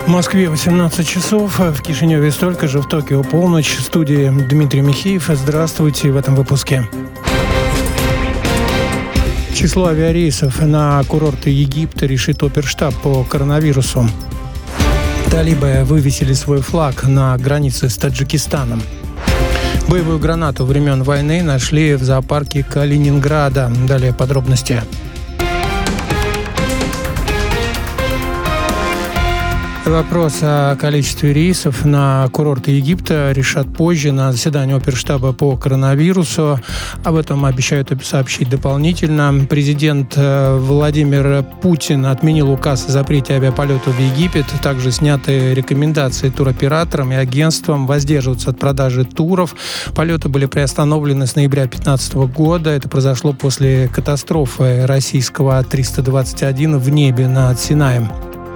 В Москве 18 часов, в Кишиневе столько же, в Токио полночь. В студии Дмитрий Михеев. Здравствуйте в этом выпуске. Число авиарейсов на курорты Египта решит оперштаб по коронавирусу. Талибы вывесили свой флаг на границе с Таджикистаном. Боевую гранату времен войны нашли в зоопарке Калининграда. Далее подробности. Вопрос о количестве рейсов на курорты Египта решат позже на заседании оперштаба по коронавирусу. Об этом обещают сообщить дополнительно. Президент Владимир Путин отменил указ о запрете авиаполетов в Египет. Также сняты рекомендации туроператорам и агентствам воздерживаться от продажи туров. Полеты были приостановлены с ноября 2015 года. Это произошло после катастрофы российского А-321 в небе над Синаем.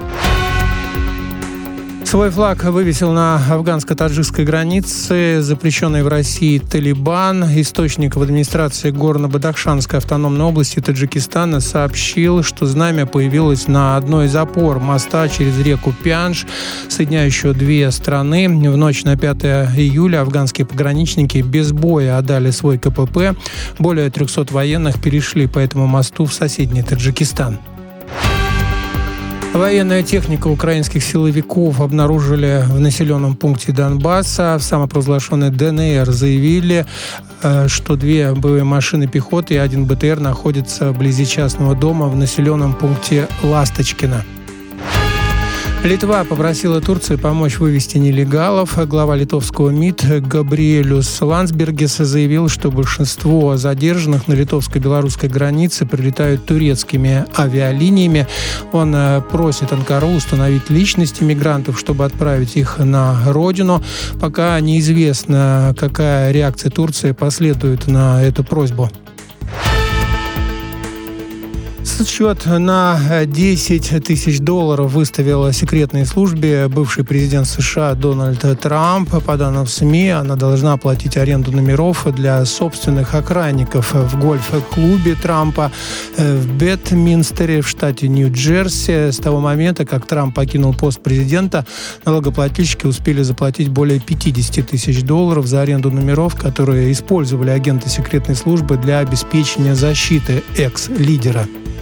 Свой флаг вывесил на афганско-таджикской границе запрещенный в России Талибан. Источник в администрации Горно-Бадахшанской автономной области Таджикистана сообщил, что знамя появилось на одной из опор моста через реку Пянж, соединяющую две страны. В ночь на 5 июля афганские пограничники без боя отдали свой КПП. Более 300 военных перешли по этому мосту в соседний Таджикистан. Военная техника украинских силовиков обнаружили в населенном пункте Донбасса. В самопровозглашенной ДНР заявили, что 2 боевые машины пехоты и 1 БТР находятся вблизи частного дома в населенном пункте Ласточкино. Литва попросила Турции помочь вывести нелегалов. Глава литовского МИД Габриэлюс Ландсбергис заявил, что большинство задержанных на литовско-белорусской границе прилетают турецкими авиалиниями. Он просит Анкару установить личности мигрантов, чтобы отправить их на родину. Пока неизвестно, какая реакция Турции последует на эту просьбу. Счет на $10 тысяч выставила секретной службе бывший президент США Дональд Трамп. По данным СМИ, она должна оплатить аренду номеров для собственных охранников в гольф-клубе Трампа в Бетминстере в штате Нью-Джерси. С того момента, как Трамп покинул пост президента, налогоплательщики успели заплатить более $50 тысяч за аренду номеров, которые использовали агенты секретной службы для обеспечения защиты экс-лидера.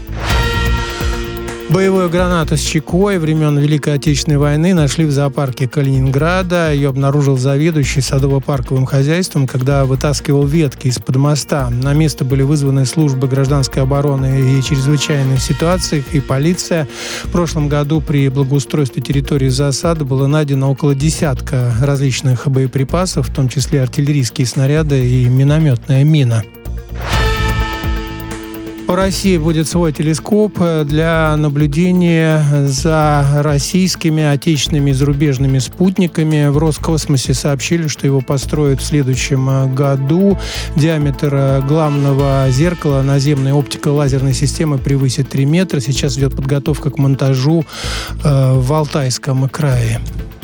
Боевую гранату с чекой времен Великой Отечественной войны нашли в зоопарке Калининграда. Ее обнаружил заведующий садово-парковым хозяйством, когда вытаскивал ветки из-под моста. На место были вызваны службы гражданской обороны и чрезвычайных ситуациях и полиция. В прошлом году при благоустройстве территории засады было найдено около десятка различных боеприпасов, в том числе артиллерийские снаряды и минометная мина. У России будет свой телескоп для наблюдения за российскими, отечественными и зарубежными спутниками. В Роскосмосе сообщили, что его построят в следующем году. Диаметр главного зеркала наземной оптико-лазерной системы превысит 3 метра. Сейчас идет подготовка к монтажу в Алтайском крае.